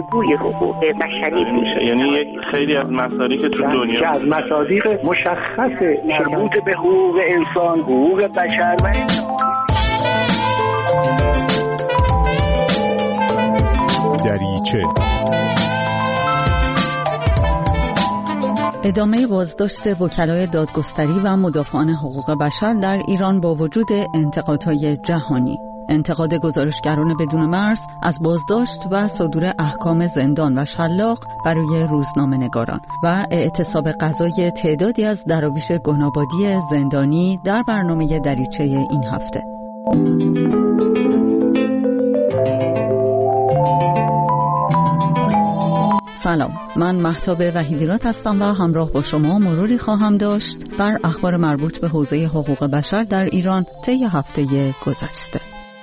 گفتگوی حقوق بشری میشه. یعنی یک خیلی از مسائلی که تو دنیا که از مصادیق مشخص مربوط به حقوق انسان، حقوق بشر و دریچه. ادامه بازداشت وکلای دادگستری و مدافعان حقوق بشر در ایران با وجود انتقادهای جهانی. انتقاد گزارشگران بدون مرز از بازداشت و صدور احکام زندان و شلاق برای روزنامه‌نگاران و اعتصاب قضای تعدادی از دراویش گنابادی زندانی در برنامه دریچه این هفته. سلام، من مهتاب وحیدیرات هستم و همراه با شما مروری خواهم داشت بر اخبار مربوط به حوزه حقوق بشر در ایران طی هفته گذشته.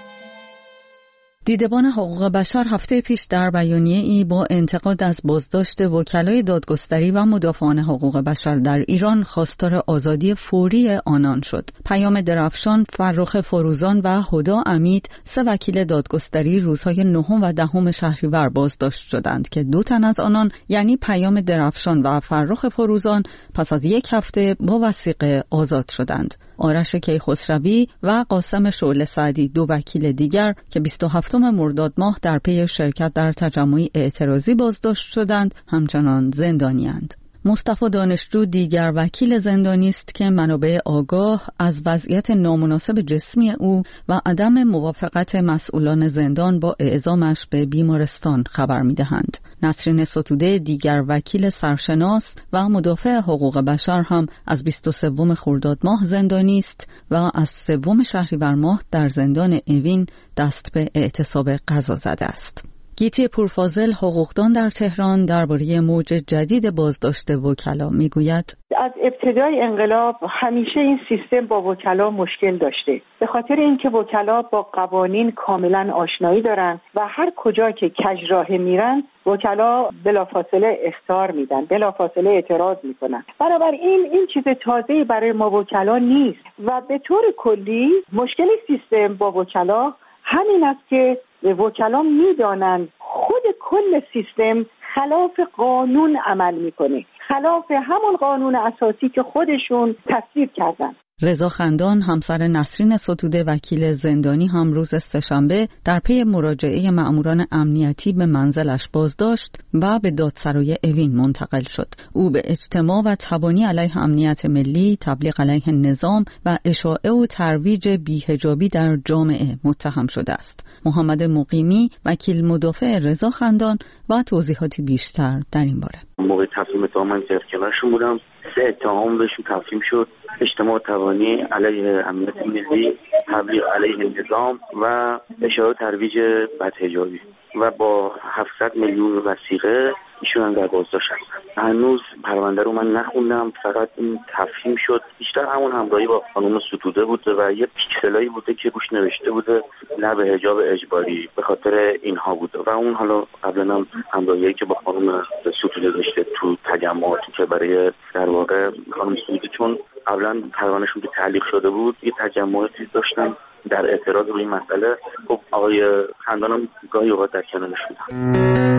دیدبان حقوق بشر هفته پیش در بیانیه‌ای با انتقاد از بازداشت وکلای دادگستری و مدافعان حقوق بشر در ایران خواستار آزادی فوری آنان شد. پیام درفشان، فرخ فروزان و هدا امید، سه وکیل دادگستری روزهای 9 و 10 شهریور بازداشت شدند که 2 تن از آنان یعنی پیام درفشان و فرخ فروزان پس از 1 هفته با وثیقه آزاد شدند. آرش کیخسروی و قاسم شعله سعدی 2 وکیل دیگر که 27 مرداد ماه در پی شرکت در تجمعی اعتراضی بازداشت شدند همچنان زندانی‌اند. مصطفی دانشجو دیگر وکیل زندانی است که منابع آگاه از وضعیت نامناسب جسمی او و عدم موافقت مسئولان زندان با اعزامش به بیمارستان خبر می‌دهند. نسرین ستوده دیگر وکیل سرشناس و مدافع حقوق بشر هم از 23 خرداد ماه زندانی است و از 3 شهریور ماه در زندان اوین دست به اعتصاب قضا زده است. گیتی پورفاضل حقوقدان در تهران درباره موج جدید بازداشت وکلا میگوید: از ابتدای انقلاب همیشه این سیستم با وکلا مشکل داشته، به خاطر اینکه وکلا با قوانین کاملا آشنایی دارن و هر کجا که کژراه میرن وکلا بلافاصله اخطار میدن، بلافاصله اعتراض میکنن. بنابراین این چیز تازه‌ای برای ما وکلا نیست و به طور کلی مشکل سیستم با وکلا همین است که وکلا میدانند خود کل سیستم خلاف قانون عمل میکنه، خلاف همون قانون اساسی که خودشون تصویب کردن. رضا خندان همسر نسرین ستوده وکیل زندانی هم روز سه‌شنبه در پی مراجعه مأموران امنیتی به منزلش بازداشت و به دادسرای اوین منتقل شد. او به اجتماع و تبانی علیه امنیت ملی، تبلیغ علیه نظام و اشاعه و ترویج بی‌حجابی در جامعه متهم شده است. محمد مقیمی وکیل مدافع رضا خندان و توضیحاتی بیشتر در این باره. موقع تصمیم اتهام من کنارشون بودم، 3 اتهام بهشون تفهیم شد: اجتماع تبانی علیه امنیت ملی، تبلیغ علیه نظام و اشاعه و ترویج بدحجابی و با 700 میلیون وثیقه ایشون در بازداشت هستن. هنوز پرونده رو من نخوندم، فقط این تفهیم شد. بیشتر همون همراهی با خانم ستوده بوده و یه پیکسلایی بوده که روش نوشته بوده نه به حجاب اجباری، به خاطر اینها بوده و اون حالا قبلا هم همراهی که با خانم ستوده داشته تو تجمعاتی که برای در واقع خانم ستوده چون قبلا پروندهشون که تعلیق شده بود یه تجمعاتی داشتن در اعتراض به این مسئله. خب آقای خندانم گاهی اوقات در کنارش بودن.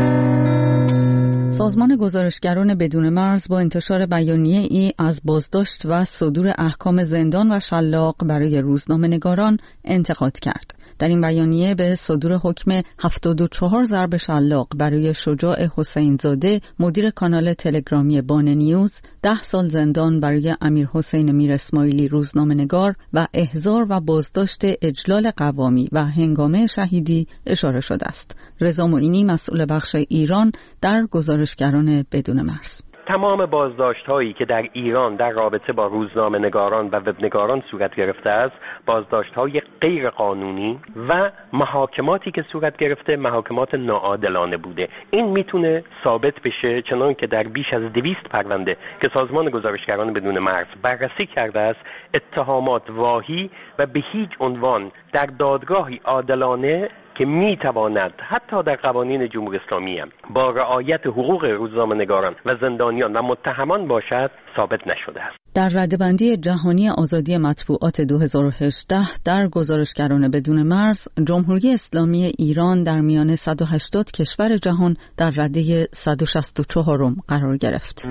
سازمان گزارشگران بدون مرز با انتشار بیانیه‌ای از بازداشت و صدور احکام زندان و شلاق برای روزنامه‌نگاران انتقاد کرد. در این بیانیه به صدور حکم 74 ضرب شلاق برای شجاع حسین زاده مدیر کانال تلگرامی بان نیوز، 10 سال زندان برای امیر حسین میر اسماعیلی روزنامه‌نگار و احضار و بازداشت اجلال قوامی و هنگامه شهیدی اشاره شده است. رضا معینی مسئول بخش ایران در گزارشگران بدون مرز: تمام بازداشت‌هایی که در ایران در رابطه با روزنامه‌نگاران و وبنگاران صورت گرفته است، بازداشت‌های غیر قانونی و محاکماتی که صورت گرفته محاکمات ناعادلانه بوده. این میتونه ثابت بشه چنان که در بیش از 200 پرونده که سازمان گزارشگران بدون مرز بررسی کرده است، اتهامات واهی و به هیچ عنوان در دادگاهی عادلانه که میتواند حتی در قوانین جمهوری اسلامی هم با رعایت حقوق روزنامه‌نگاران و زندانیان و متهمان باشد ثابت نشده است. در رده‌بندی جهانی آزادی مطبوعات 2018 در گزارشگران بدون مرز، جمهوری اسلامی ایران در میان 180 کشور جهان در رده 164 قرار گرفت.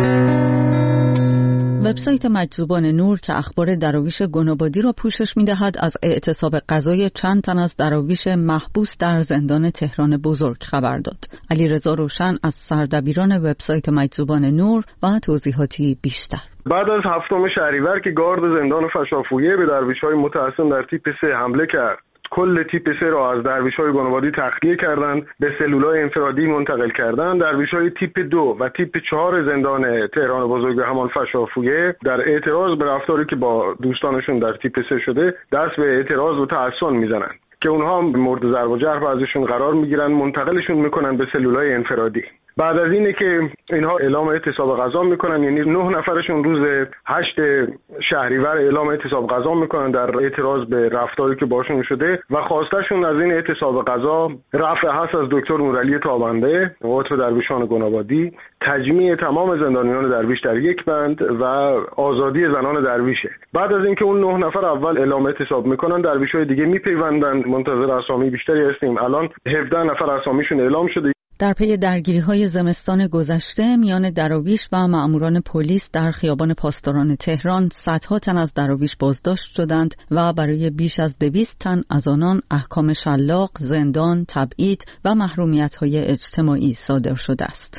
وبسایت مجذوبان نور که اخبار دراویش گنابادی را پوشش می‌دهد، از اعتصاب غذای چند تن از دراویش محبوس در زندان تهران بزرگ خبر داد. علیرضا روشن از سردبیران وبسایت مجذوبان نور و توضیحاتی بیشتر. بعد از 7 شهریور که گارد زندان فشافویه به درویش‌های متعصب در تیپ 3 حمله کرد، کل تیپ 3 را از درویش‌های گنابادی تخلیه کردند، به سلولای انفرادی منتقل کردند. درویش‌های تیپ 2 و تیپ 4 زندان تهران بزرگ همان فشافویه در اعتراض به رفتاری که با دوستانشون در تیپ 3 شده دست به اعتراض و تحصن میزنند که اونها مورد ضرب و جرح ازشون قرار میگیرن، منتقلشون میکنن به سلولای انفرادی. بعد از اینه که اینها اعلام اعتصاب غذا میکنن، یعنی 9 نفرشون روز 8 شهریور اعلام اعتصاب غذا میکنن در اعتراض به رفتاری که باشون شده و خواستشون از این اعتصاب غذا رفع هست از دکتر نورعلی تابنده، عضو درویشان گنابادی، تجمیع تمام زندانیان درویش در یک بند و آزادی زنان درویشه. بعد از اینکه اون 9 نفر اول اعلام اعتصاب میکنن، درویشای دیگه میپیوندن. منتظر اسامی بیشتری هستیم. الان 17 نفر اسامیشون اعلام شده. در پی درگیری‌های زمستان گذشته میان دراویش و مأموران پلیس در خیابان پاسداران تهران، صدها تن از دراویش بازداشت شدند و برای بیش از 200 تن از آنان احکام شلاق، زندان، تبعید و محرومیت‌های اجتماعی صادر شده است.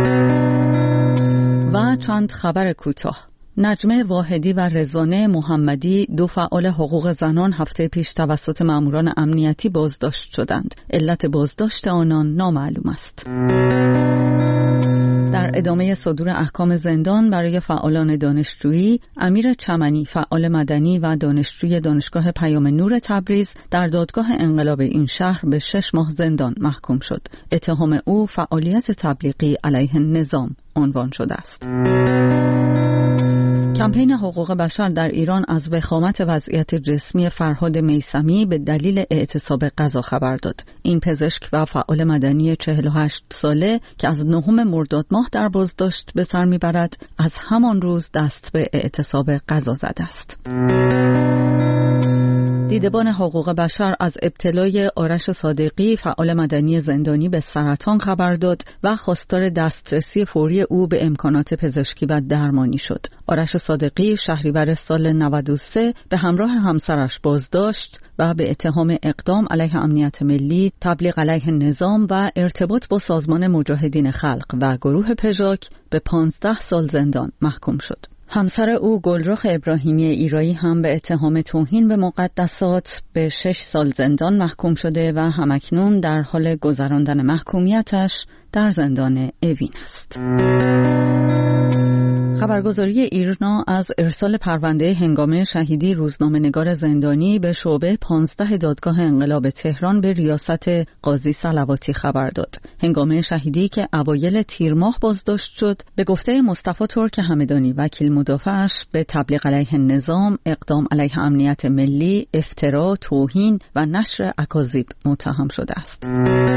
و چند خبر کوتاه. نجمه واحدی و رضوانه محمدی، 2 فعال حقوق زنان، هفته پیش توسط مأموران امنیتی بازداشت شدند. علت بازداشت آنان نامعلوم است. در ادامه صدور احکام زندان برای فعالان دانشجویی، امیر چمنی، فعال مدنی و دانشجوی دانشگاه پیام نور تبریز، در دادگاه انقلاب این شهر به 6 ماه زندان محکوم شد. اتهام او فعالیت تبلیغی علیه نظام عنوان شده است. کمپین حقوق بشر در ایران از وخامت وضعیت جسمی فرهاد میثمی به دلیل اعتصاب غذا خبر داد. این پزشک و فعال مدنی 48 ساله که از 9 مرداد ماه در بازداشت به سر میبرد، از همان روز دست به اعتصاب غذا زده است. دیدبان حقوق بشر از ابتلای آرش صادقی، فعال مدنی زندانی، به سرطان خبر داد و خواستار دسترسی فوری او به امکانات پزشکی و درمانی شد. آرش صادقی شهریور سال 93 به همراه همسرش بازداشت و به اتهام اقدام علیه امنیت ملی، تبلیغ علیه نظام و ارتباط با سازمان مجاهدین خلق و گروه پژاک به 15 سال زندان محکوم شد. همسر او گلرخ ابراهیمی ایرایی هم به اتهام توهین به مقدسات به 6 سال زندان محکوم شده و همکنون در حال گذراندن محکومیتش در زندان اوین است. خبرگزاری ایرنا از ارسال پرونده هنگامه شهیدی روزنامه‌نگار زندانی به شعبه 15 دادگاه انقلاب تهران به ریاست قاضی صلواتی خبر داد. هنگامه شهیدی که اوایل تیر ماه بازداشت شد، به گفته مصطفی ترک همدانی، وکیل مدافعش، به تبلیغ علیه نظام، اقدام علیه امنیت ملی، افترا، توهین و نشر اکاذیب متهم شده است.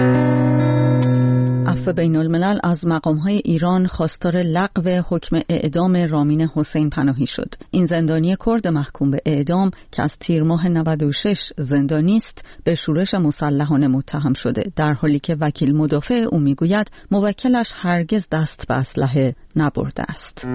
عفو بین الملل از مقام‌های ایران خواستار لغو حکم اعدام رامین حسین پناهی شد. این زندانی کرد محکوم به اعدام که از تیر ماه 96 زندانی است، به شورش مسلحانه متهم شده، در حالی که وکیل مدافع او میگوید موکلش هرگز دست به اسلحه نبرده است.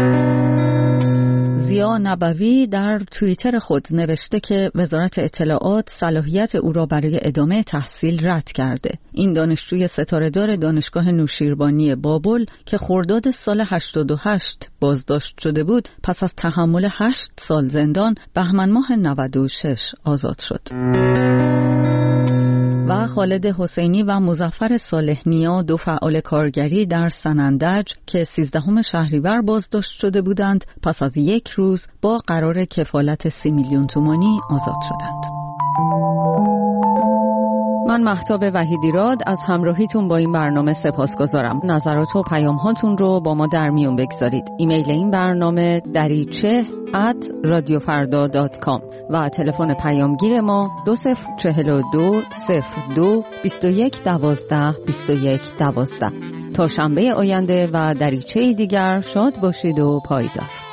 زیا نبوی در توییتر خود نوشته که وزارت اطلاعات صلاحیت او را برای ادامه تحصیل رد کرده. این دانشجوی ستاره‌دار دانشگاه نوشیروانی بابل که خرداد سال 88 بازداشت شده بود، پس از تحمل 8 سال زندان بهمن ماه 96 آزاد شد. و خالد حسینی و مظفر صالح نیا، 2 فعال کارگری در سنندج که 13 شهریور بازداشت شده بودند، پس از 1 روز با قرار کفالت 30 میلیون تومانی آزاد شدند. من مهتاب وحیدیراد از همراهیتون با این برنامه سپاسگزارم. نظرات و پیام‌هاتون رو با ما در میون بگذارید. ایمیل این برنامه dariche@radiofarda.com و تلفن پیامگیر ما 2042 02 21 12 21 12. تا شنبه آینده و دریچه دیگر شاد باشید و پایدار.